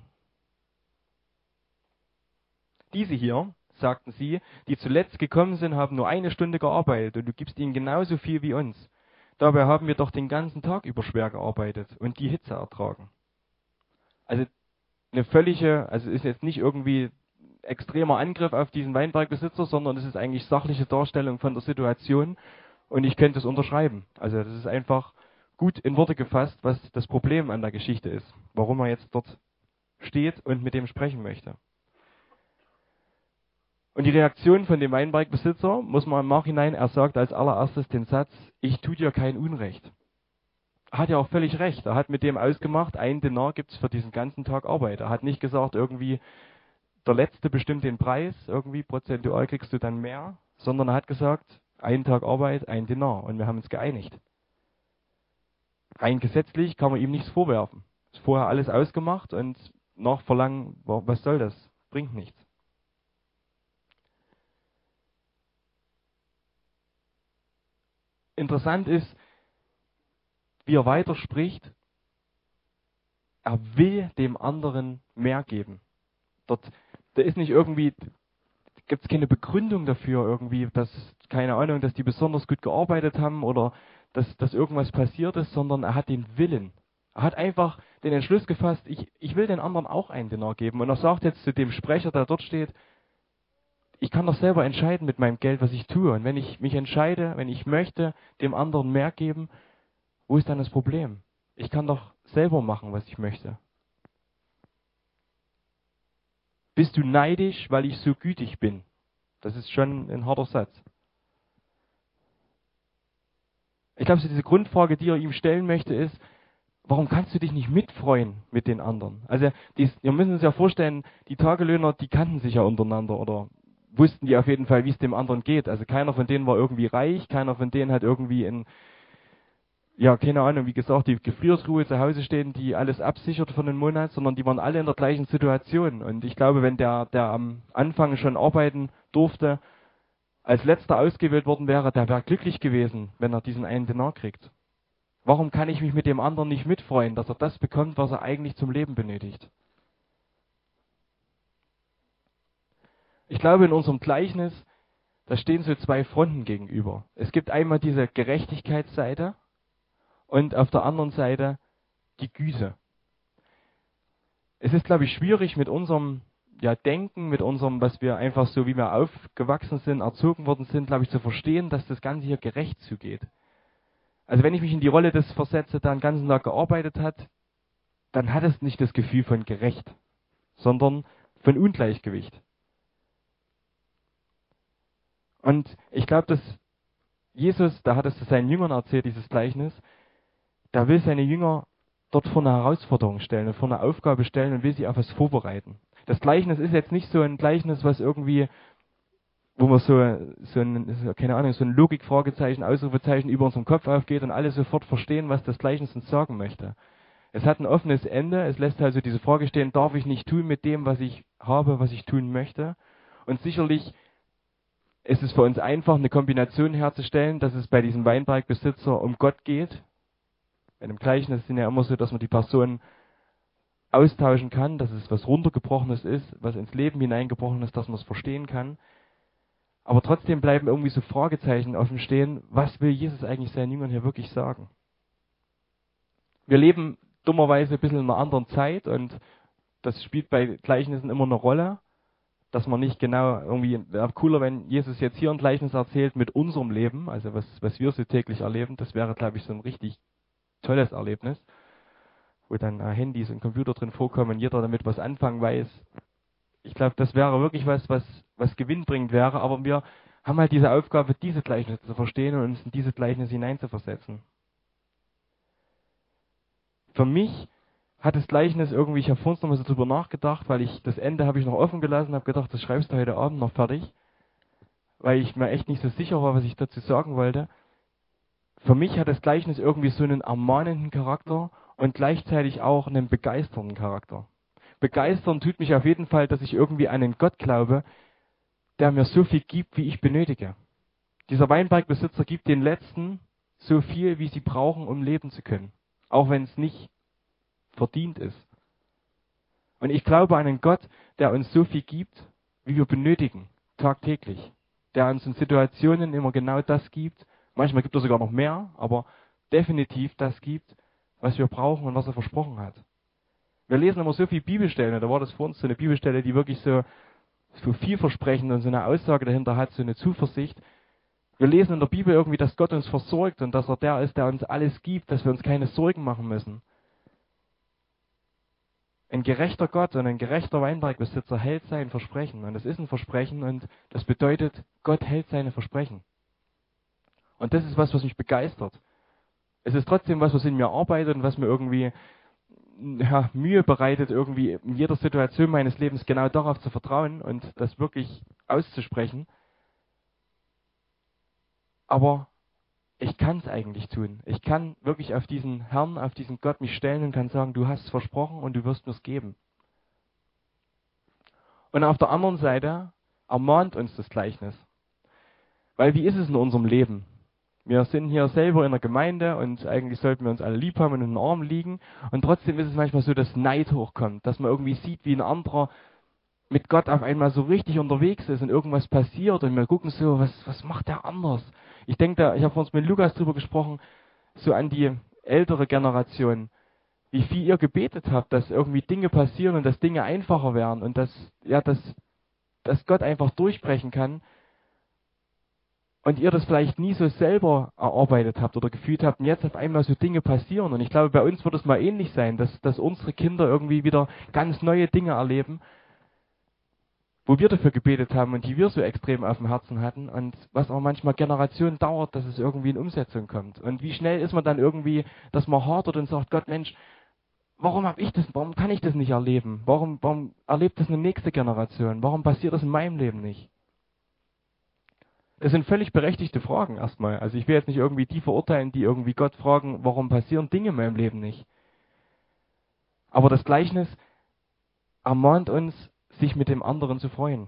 diese hier, sagten sie, die zuletzt gekommen sind, haben nur eine Stunde gearbeitet und du gibst ihnen genauso viel wie uns. Dabei haben wir doch den ganzen Tag über schwer gearbeitet und die Hitze ertragen. Also eine völlige, also ist jetzt nicht irgendwie extremer Angriff auf diesen Weinbergbesitzer, sondern es ist eigentlich sachliche Darstellung von der Situation und ich könnte es unterschreiben. Also das ist einfach gut in Worte gefasst, was das Problem an der Geschichte ist, warum er jetzt dort steht und mit dem sprechen möchte. Und die Reaktion von dem Weinbergbesitzer, muss man im Nachhinein, er sagt als allererstes den Satz, ich tue dir kein Unrecht. Er hat ja auch völlig recht. Er hat mit dem ausgemacht, ein Denar gibt es für diesen ganzen Tag Arbeit. Er hat nicht gesagt, irgendwie der Letzte bestimmt den Preis, irgendwie prozentual kriegst du dann mehr, sondern er hat gesagt, ein Tag Arbeit, ein Denar. Und wir haben uns geeinigt. Rein gesetzlich kann man ihm nichts vorwerfen. Ist vorher alles ausgemacht und nachverlangen, was soll das? Bringt nichts. Interessant ist, wie er weiter spricht, er will dem anderen mehr geben. Dort, da ist nicht irgendwie, gibt es keine Begründung dafür irgendwie, dass, keine Ahnung, dass die besonders gut gearbeitet haben oder dass, dass irgendwas passiert ist, sondern er hat den Willen. Er hat einfach den Entschluss gefasst, ich, ich will den anderen auch einen Denar geben. Und er sagt jetzt zu dem Sprecher, der dort steht, ich kann doch selber entscheiden mit meinem Geld, was ich tue. Und wenn ich mich entscheide, wenn ich möchte, dem anderen mehr geben, wo ist dann das Problem? Ich kann doch selber machen, was ich möchte. Bist du neidisch, weil ich so gütig bin? Das ist schon ein harter Satz. Ich glaube, so diese Grundfrage, die er ihm stellen möchte, ist, warum kannst du dich nicht mitfreuen mit den anderen? Also, dies, wir müssen uns ja vorstellen, die Tagelöhner, die kannten sich ja untereinander oder wussten die auf jeden Fall, wie es dem anderen geht. Also keiner von denen war irgendwie reich, keiner von denen hat irgendwie in, ja, keine Ahnung, wie gesagt, die Gefriertruhe zu Hause stehen, die alles absichert für einen Monat, sondern die waren alle in der gleichen Situation. Und ich glaube, wenn der, der am Anfang schon arbeiten durfte, als letzter ausgewählt worden wäre, der wäre glücklich gewesen, wenn er diesen einen Denar kriegt. Warum kann ich mich mit dem anderen nicht mitfreuen, dass er das bekommt, was er eigentlich zum Leben benötigt? Ich glaube, in unserem Gleichnis, da stehen so zwei Fronten gegenüber. Es gibt einmal diese Gerechtigkeitsseite und auf der anderen Seite die Güte. Es ist, glaube ich, schwierig mit unserem ja, Denken, mit unserem, was wir einfach so, wie wir aufgewachsen sind, erzogen worden sind, glaube ich, zu verstehen, dass das Ganze hier gerecht zugeht. Also wenn ich mich in die Rolle des versetze, der den ganzen Tag gearbeitet hat, dann hat es nicht das Gefühl von gerecht, sondern von Ungleichgewicht. Und ich glaube, dass Jesus, da hat es seinen Jüngern erzählt, dieses Gleichnis, da will seine Jünger dort vor eine Herausforderung stellen, vor eine Aufgabe stellen und will sie auf was vorbereiten. Das Gleichnis ist jetzt nicht so ein Gleichnis, was irgendwie, wo man so, so ein, keine Ahnung, so ein Logikfragezeichen, Ausrufezeichen über unserem Kopf aufgeht und alle sofort verstehen, was das Gleichnis uns sagen möchte. Es hat ein offenes Ende, es lässt also diese Frage stehen, darf ich nicht tun mit dem, was ich habe, was ich tun möchte? Und sicherlich ist es für uns einfach, eine Kombination herzustellen, dass es bei diesem Weinbergbesitzer um Gott geht. In dem Gleichnis ist es ja immer so, dass man die Person austauschen kann, dass es was Runtergebrochenes ist, was ins Leben hineingebrochen ist, dass man es verstehen kann. Aber trotzdem bleiben irgendwie so Fragezeichen offen stehen, was will Jesus eigentlich seinen Jüngern hier wirklich sagen? Wir leben dummerweise ein bisschen in einer anderen Zeit und das spielt bei Gleichnissen immer eine Rolle, dass man nicht genau irgendwie, wäre cooler, wenn Jesus jetzt hier ein Gleichnis erzählt mit unserem Leben, also was, was wir so täglich erleben, das wäre, glaube ich, so ein richtig tolles Erlebnis, wo dann äh, Handys und Computer drin vorkommen und jeder damit was anfangen weiß. Ich glaube, das wäre wirklich was, was, was gewinnbringend wäre, aber wir haben halt diese Aufgabe, diese Gleichnisse zu verstehen und uns in diese Gleichnisse hineinzuversetzen. Für mich hat das Gleichnis irgendwie, ich habe vorhin noch mal so drüber nachgedacht, weil ich das Ende habe ich noch offen gelassen, habe gedacht, das schreibst du heute Abend noch fertig, weil ich mir echt nicht so sicher war, was ich dazu sagen wollte. Für mich hat das Gleichnis irgendwie so einen ermahnenden Charakter und gleichzeitig auch einen begeisternden Charakter. Begeistern tut mich auf jeden Fall, dass ich irgendwie an einen Gott glaube, der mir so viel gibt, wie ich benötige. Dieser Weinbergbesitzer gibt den Letzten so viel, wie sie brauchen, um leben zu können. Auch wenn es nicht verdient ist. Und ich glaube an einen Gott, der uns so viel gibt, wie wir benötigen, tagtäglich. Der uns in Situationen immer genau das gibt. Manchmal gibt er sogar noch mehr, aber definitiv das gibt, was wir brauchen und was er versprochen hat. Wir lesen immer so viele Bibelstellen, da war das vor uns so eine Bibelstelle, die wirklich so, so vielversprechend und so eine Aussage dahinter hat, so eine Zuversicht. Wir lesen in der Bibel irgendwie, dass Gott uns versorgt und dass er der ist, der uns alles gibt, dass wir uns keine Sorgen machen müssen. Ein gerechter Gott und ein gerechter Weinbergbesitzer hält sein Versprechen. Und es ist ein Versprechen und das bedeutet, Gott hält seine Versprechen. Und das ist was, was mich begeistert. Es ist trotzdem was, was in mir arbeitet und was mir irgendwie ja, Mühe bereitet, irgendwie in jeder Situation meines Lebens genau darauf zu vertrauen und das wirklich auszusprechen. Aber ich kann es eigentlich tun. Ich kann wirklich auf diesen Herrn, auf diesen Gott mich stellen und kann sagen, du hast es versprochen und du wirst mir es geben. Und auf der anderen Seite ermahnt uns das Gleichnis. Weil wie ist es in unserem Leben? Wir sind hier selber in der Gemeinde und eigentlich sollten wir uns alle lieb haben und in den Armen liegen. Und trotzdem ist es manchmal so, dass Neid hochkommt, dass man irgendwie sieht, wie ein anderer mit Gott auf einmal so richtig unterwegs ist und irgendwas passiert und wir gucken so, was, was macht der anders? Ich denke da, ich habe vorhin mit Lukas drüber gesprochen, so an die ältere Generation, wie viel ihr gebetet habt, dass irgendwie Dinge passieren und dass Dinge einfacher werden und dass, ja, dass, dass Gott einfach durchbrechen kann und ihr das vielleicht nie so selber erarbeitet habt oder gefühlt habt und jetzt auf einmal so Dinge passieren. Und ich glaube, bei uns wird es mal ähnlich sein, dass, dass unsere Kinder irgendwie wieder ganz neue Dinge erleben, wo wir dafür gebetet haben und die wir so extrem auf dem Herzen hatten und was auch manchmal Generationen dauert, dass es irgendwie in Umsetzung kommt. Und wie schnell ist man dann irgendwie, dass man hadert und sagt, Gott, Mensch, warum habe ich das, warum kann ich das nicht erleben? Warum, warum erlebt das eine nächste Generation? Warum passiert das in meinem Leben nicht? Das sind völlig berechtigte Fragen erstmal. Also ich will jetzt nicht irgendwie die verurteilen, die irgendwie Gott fragen, warum passieren Dinge in meinem Leben nicht. Aber das Gleichnis ermahnt uns, sich mit dem anderen zu freuen.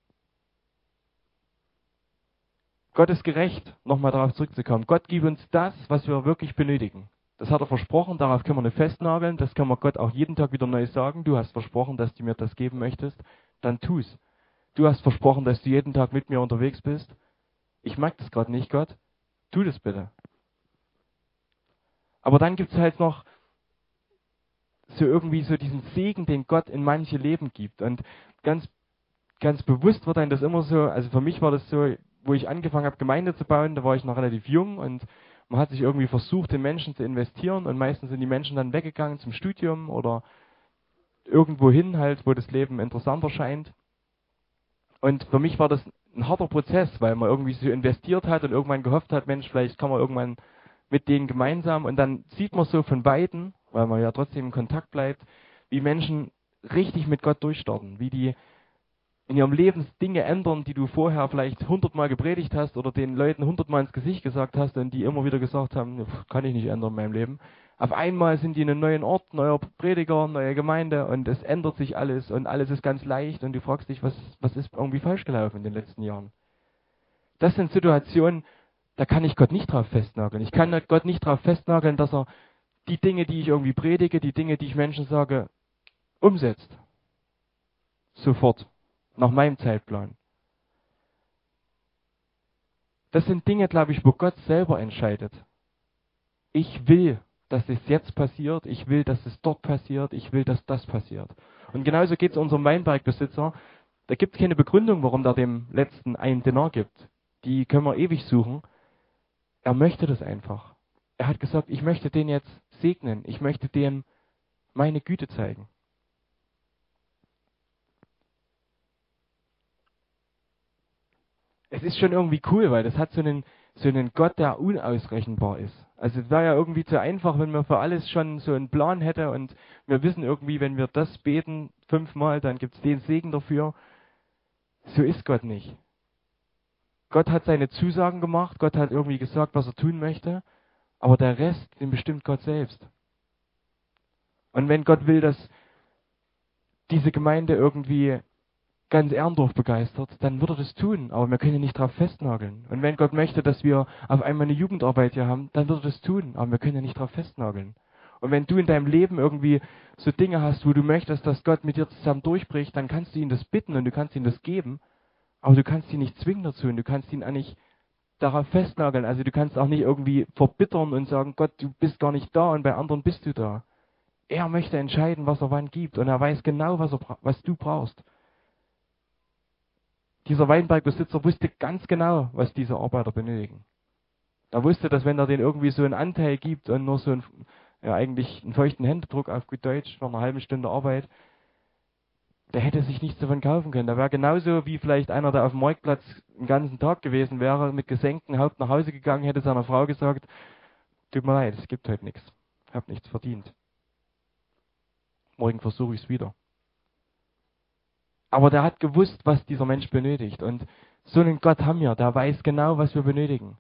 Gott ist gerecht, nochmal darauf zurückzukommen. Gott gibt uns das, was wir wirklich benötigen. Das hat er versprochen, darauf können wir nicht festnageln, das kann man Gott auch jeden Tag wieder neu sagen. Du hast versprochen, dass du mir das geben möchtest, dann tu's. Du hast versprochen, dass du jeden Tag mit mir unterwegs bist. Ich mag das gerade nicht, Gott. Tu das bitte. Aber dann gibt es halt noch so irgendwie so diesen Segen, den Gott in manche Leben gibt. Und ganz, ganz bewusst wird einem das immer so, also für mich war das so, wo ich angefangen habe, Gemeinde zu bauen, da war ich noch relativ jung und man hat sich irgendwie versucht, in Menschen zu investieren und meistens sind die Menschen dann weggegangen zum Studium oder irgendwo hin halt, wo das Leben interessanter scheint. Und für mich war das ein harter Prozess, weil man irgendwie so investiert hat und irgendwann gehofft hat, Mensch, vielleicht kann man irgendwann mit denen gemeinsam und dann sieht man so von beiden, weil man ja trotzdem in Kontakt bleibt, wie Menschen richtig mit Gott durchstarten, wie die in ihrem Leben Dinge ändern, die du vorher vielleicht hundertmal gepredigt hast oder den Leuten hundertmal ins Gesicht gesagt hast und die immer wieder gesagt haben, kann ich nicht ändern in meinem Leben. Auf einmal sind die in einem neuen Ort, neuer Prediger, neue Gemeinde und es ändert sich alles und alles ist ganz leicht und du fragst dich, was, was ist irgendwie falsch gelaufen in den letzten Jahren. Das sind Situationen, da kann ich Gott nicht drauf festnageln. Ich kann Gott nicht drauf festnageln, dass er die Dinge, die ich irgendwie predige, die Dinge, die ich Menschen sage, umsetzt. Sofort. Nach meinem Zeitplan. Das sind Dinge, glaube ich, wo Gott selber entscheidet. Ich will, dass es jetzt passiert, ich will, dass es dort passiert, ich will, dass das passiert. Und genauso geht es unserem Weinbergbesitzer. Da gibt es keine Begründung, warum er dem Letzten einen Denar gibt. Die können wir ewig suchen. Er möchte das einfach. Er hat gesagt, ich möchte den jetzt segnen, ich möchte dem meine Güte zeigen. Es ist schon irgendwie cool, weil das hat so einen, so einen Gott, der unausrechenbar ist. Also es wäre ja irgendwie zu einfach, wenn man für alles schon so einen Plan hätte und wir wissen irgendwie, wenn wir das beten fünfmal, dann gibt es den Segen dafür. So ist Gott nicht. Gott hat seine Zusagen gemacht, Gott hat irgendwie gesagt, was er tun möchte, aber der Rest, den bestimmt Gott selbst. Und wenn Gott will, dass diese Gemeinde irgendwie ganz Erndorf begeistert, dann wird er das tun, aber wir können ihn nicht darauf festnageln. Und wenn Gott möchte, dass wir auf einmal eine Jugendarbeit hier haben, dann wird er das tun, aber wir können ihn nicht darauf festnageln. Und wenn du in deinem Leben irgendwie so Dinge hast, wo du möchtest, dass Gott mit dir zusammen durchbricht, dann kannst du ihn das bitten und du kannst ihm das geben, aber du kannst ihn nicht zwingen dazu und du kannst ihn auch nicht darauf festnageln. Also du kannst auch nicht irgendwie verbittern und sagen, Gott, du bist gar nicht da und bei anderen bist du da. Er möchte entscheiden, was er wann gibt und er weiß genau, was, er, was du brauchst. Dieser Weinbergbesitzer wusste ganz genau, was diese Arbeiter benötigen. Er wusste, dass wenn er denen irgendwie so einen Anteil gibt und nur so einen, ja, eigentlich einen feuchten Händedruck auf gut Deutsch nach einer halben Stunde Arbeit, der hätte sich nichts davon kaufen können. Der wäre genauso wie vielleicht einer, der auf dem Marktplatz den ganzen Tag gewesen wäre, mit gesenktem Haupt nach Hause gegangen, hätte seiner Frau gesagt, tut mir leid, es gibt heute nichts. Ich habe nichts verdient. Morgen versuche ich es wieder. Aber der hat gewusst, was dieser Mensch benötigt. Und so einen Gott haben wir, der weiß genau, was wir benötigen.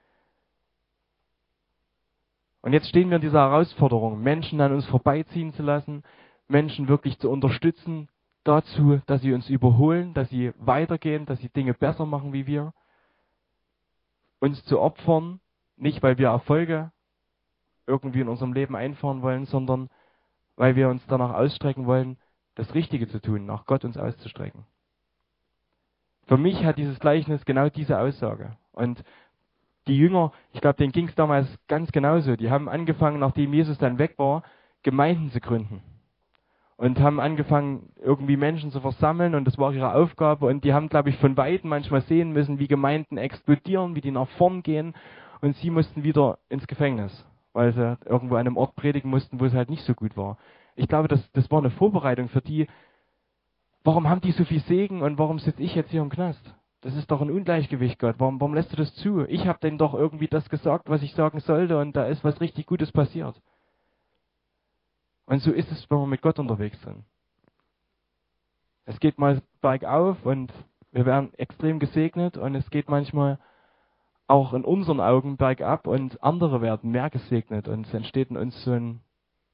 Und jetzt stehen wir in dieser Herausforderung, Menschen an uns vorbeiziehen zu lassen, Menschen wirklich zu unterstützen, dazu, dass sie uns überholen, dass sie weitergehen, dass sie Dinge besser machen wie wir. Uns zu opfern, nicht weil wir Erfolge irgendwie in unserem Leben einfahren wollen, sondern weil wir uns danach ausstrecken wollen, das Richtige zu tun, nach Gott uns auszustrecken. Für mich hat dieses Gleichnis genau diese Aussage. Und die Jünger, ich glaube, denen ging es damals ganz genauso. Die haben angefangen, nachdem Jesus dann weg war, Gemeinden zu gründen. Und haben angefangen, irgendwie Menschen zu versammeln und das war ihre Aufgabe. Und die haben, glaube ich, von Weitem manchmal sehen müssen, wie Gemeinden explodieren, wie die nach vorn gehen. Und sie mussten wieder ins Gefängnis, weil sie irgendwo an einem Ort predigen mussten, wo es halt nicht so gut war. Ich glaube, das, das war eine Vorbereitung für die. Warum haben die so viel Segen und warum sitze ich jetzt hier im Knast? Das ist doch ein Ungleichgewicht, Gott. Warum, warum lässt du das zu? Ich habe denen doch irgendwie das gesagt, was ich sagen sollte und da ist was richtig Gutes passiert. Und so ist es, wenn wir mit Gott unterwegs sind. Es geht mal bergauf und wir werden extrem gesegnet und es geht manchmal auch in unseren Augen bergab und andere werden mehr gesegnet und es entsteht in uns so ein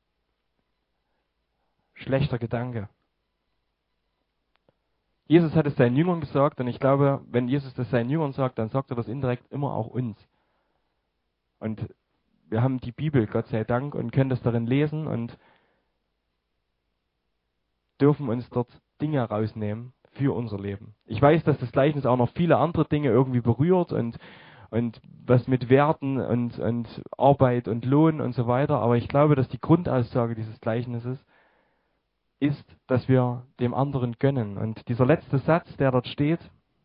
schlechter Gedanke. Jesus hat es seinen Jüngern gesagt und ich glaube, wenn Jesus das seinen Jüngern sagt, dann sagt er das indirekt immer auch uns. Und wir haben die Bibel, Gott sei Dank, und können das darin lesen und dürfen uns dort Dinge rausnehmen für unser Leben. Ich weiß, dass das Gleichnis auch noch viele andere Dinge irgendwie berührt und, und was mit Werten und, und Arbeit und Lohn und so weiter, aber ich glaube, dass die Grundaussage dieses Gleichnisses ist, dass wir dem anderen gönnen. Und dieser letzte Satz, der dort steht,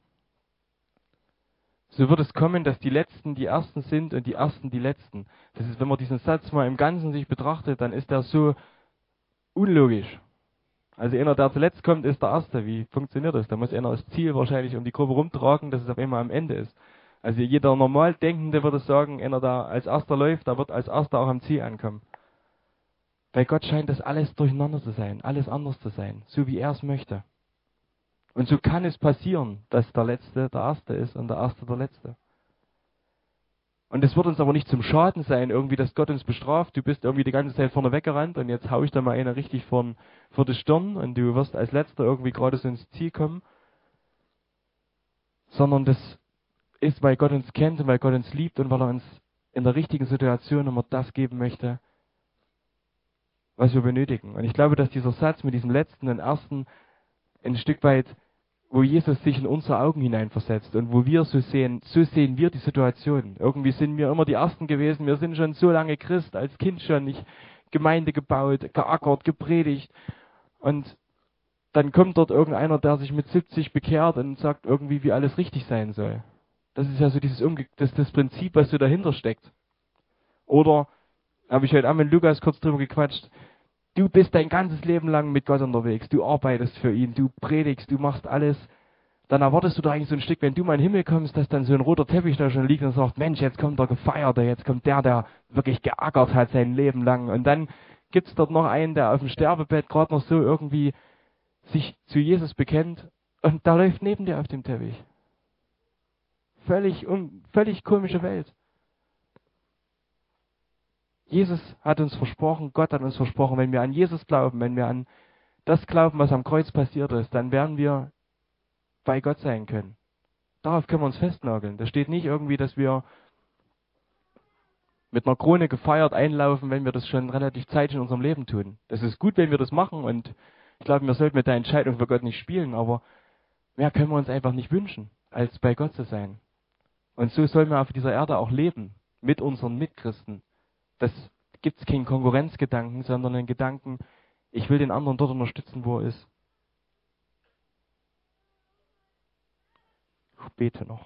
so wird es kommen, dass die Letzten die Ersten sind und die Ersten die Letzten. Das ist, wenn man diesen Satz mal im Ganzen sich betrachtet, dann ist der so unlogisch. Also einer, der zuletzt kommt, ist der Erste. Wie funktioniert das? Da muss einer das Ziel wahrscheinlich um die Gruppe rumtragen, dass es auf einmal am Ende ist. Also jeder normal Denkende würde sagen, einer, der als Erster läuft, der wird als Erster auch am Ziel ankommen. Bei Gott scheint das alles durcheinander zu sein, alles anders zu sein, so wie er es möchte. Und so kann es passieren, dass der Letzte der Erste ist und der Erste der Letzte. Und es wird uns aber nicht zum Schaden sein, irgendwie, dass Gott uns bestraft. Du bist irgendwie die ganze Zeit vorne weggerannt und jetzt hau ich da mal einer richtig vor, vor die Stirn und du wirst als Letzter irgendwie gerade so ins Ziel kommen. Sondern das ist, weil Gott uns kennt und weil Gott uns liebt und weil er uns in der richtigen Situation immer das geben möchte, was wir benötigen. Und ich glaube, dass dieser Satz mit diesem letzten und ersten ein Stück weit, wo Jesus sich in unsere Augen hineinversetzt und wo wir so sehen, so sehen wir die Situation. Irgendwie sind wir immer die Ersten gewesen, wir sind schon so lange Christ, als Kind schon, nicht Gemeinde gebaut, geackert, gepredigt. Und dann kommt dort irgendeiner, der sich mit siebzig bekehrt und sagt irgendwie, wie alles richtig sein soll. Das ist ja so dieses Umge- das, das Prinzip, was so dahinter steckt. Oder habe ich heute Abend mit Lukas kurz drüber gequatscht. Du bist dein ganzes Leben lang mit Gott unterwegs. Du arbeitest für ihn, du predigst, du machst alles. Dann erwartest du da eigentlich so ein Stück, wenn du mal in den Himmel kommst, dass dann so ein roter Teppich da schon liegt und sagt, Mensch, jetzt kommt der Gefeierte, jetzt kommt der, der wirklich geackert hat sein Leben lang. Und dann gibt's dort noch einen, der auf dem Sterbebett gerade noch so irgendwie sich zu Jesus bekennt und da läuft neben dir auf dem Teppich. Völlig, un, völlig komische Welt. Jesus hat uns versprochen, Gott hat uns versprochen, wenn wir an Jesus glauben, wenn wir an das glauben, was am Kreuz passiert ist, dann werden wir bei Gott sein können. Darauf können wir uns festnageln. Da steht nicht irgendwie, dass wir mit einer Krone gefeiert einlaufen, wenn wir das schon relativ zeitig in unserem Leben tun. Das ist gut, wenn wir das machen und ich glaube, wir sollten mit der Entscheidung für Gott nicht spielen, aber mehr können wir uns einfach nicht wünschen, als bei Gott zu sein. Und so sollen wir auf dieser Erde auch leben, mit unseren Mitchristen. Das gibt es keinen Konkurrenzgedanken, sondern einen Gedanken, ich will den anderen dort unterstützen, wo er ist. bete noch.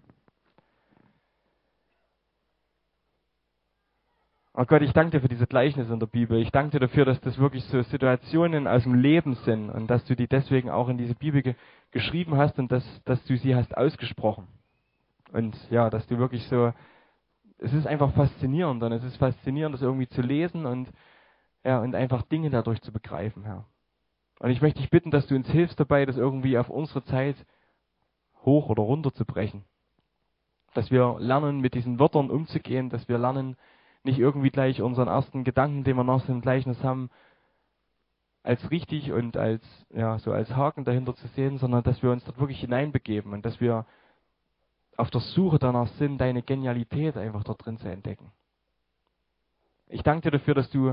Oh Gott, ich danke dir für diese Gleichnisse in der Bibel. Ich danke dir dafür, dass das wirklich so Situationen aus dem Leben sind und dass du die deswegen auch in diese Bibel ge geschrieben hast und dass, dass du sie hast ausgesprochen. Und ja, dass du wirklich so, es ist einfach faszinierend und es ist faszinierend, das irgendwie zu lesen und, ja, und einfach Dinge dadurch zu begreifen, Herr. Und ich möchte dich bitten, dass du uns hilfst dabei, das irgendwie auf unsere Zeit hoch oder runter zu brechen. Dass wir lernen, mit diesen Wörtern umzugehen, dass wir lernen, nicht irgendwie gleich unseren ersten Gedanken, den wir nach so einem Gleichnis haben, als richtig und als, ja, so als Haken dahinter zu sehen, sondern dass wir uns dort wirklich hineinbegeben und dass wir auf der Suche danach sind, deine Genialität einfach dort drin zu entdecken. Ich danke dir dafür, dass du,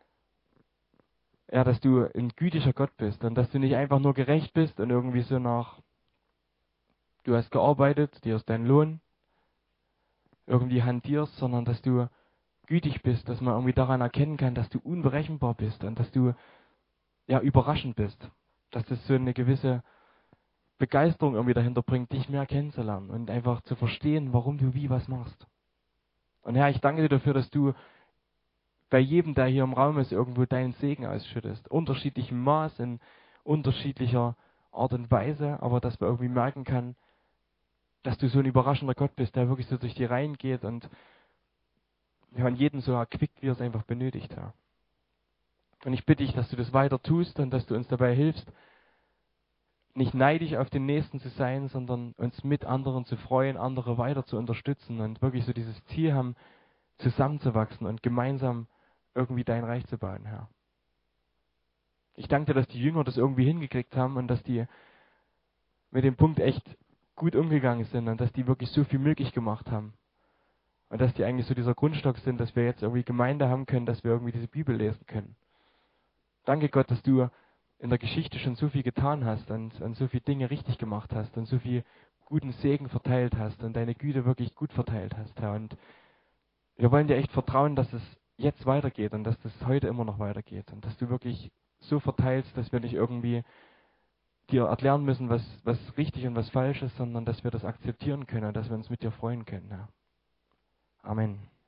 ja, dass du ein gütiger Gott bist und dass du nicht einfach nur gerecht bist und irgendwie so nach, du hast gearbeitet, dir ist dein Lohn, irgendwie hantierst, sondern dass du gütig bist, dass man irgendwie daran erkennen kann, dass du unberechenbar bist und dass du, ja, überraschend bist. Dass das so eine gewisse Begeisterung irgendwie dahinter bringt, dich mehr kennenzulernen und einfach zu verstehen, warum du wie was machst. Und Herr, ich danke dir dafür, dass du bei jedem, der hier im Raum ist, irgendwo deinen Segen ausschüttest. Unterschiedlichem Maß, in unterschiedlicher Art und Weise, aber dass man irgendwie merken kann, dass du so ein überraschender Gott bist, der wirklich so durch die Reihen geht und ja, an jedem so erquickt, wie er es einfach benötigt, Herr. Und ich bitte dich, dass du das weiter tust und dass du uns dabei hilfst, nicht neidisch auf den Nächsten zu sein, sondern uns mit anderen zu freuen, andere weiter zu unterstützen und wirklich so dieses Ziel haben, zusammenzuwachsen und gemeinsam irgendwie dein Reich zu bauen, Herr. Ich danke dir, dass die Jünger das irgendwie hingekriegt haben und dass die mit dem Punkt echt gut umgegangen sind und dass die wirklich so viel möglich gemacht haben. Und dass die eigentlich so dieser Grundstock sind, dass wir jetzt irgendwie Gemeinde haben können, dass wir irgendwie diese Bibel lesen können. Danke Gott, dass du in der Geschichte schon so viel getan hast und, und so viele Dinge richtig gemacht hast und so viel guten Segen verteilt hast und deine Güte wirklich gut verteilt hast, Herr. Und wir wollen dir echt vertrauen, dass es jetzt weitergeht und dass das heute immer noch weitergeht und dass du wirklich so verteilst, dass wir nicht irgendwie dir erklären müssen, was, was richtig und was falsch ist, sondern dass wir das akzeptieren können und dass wir uns mit dir freuen können, Herr. Amen.